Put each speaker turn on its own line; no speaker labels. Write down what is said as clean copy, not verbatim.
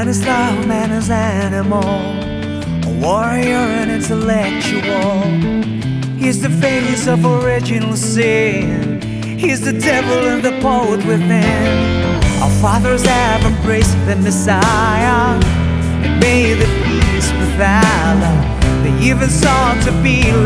is love, man is animal, a warrior and intellectual. He's the face of original sin. He's the devil and the poet within. Our fathers have embraced the Messiah and made the peace with Allah. They even sought to be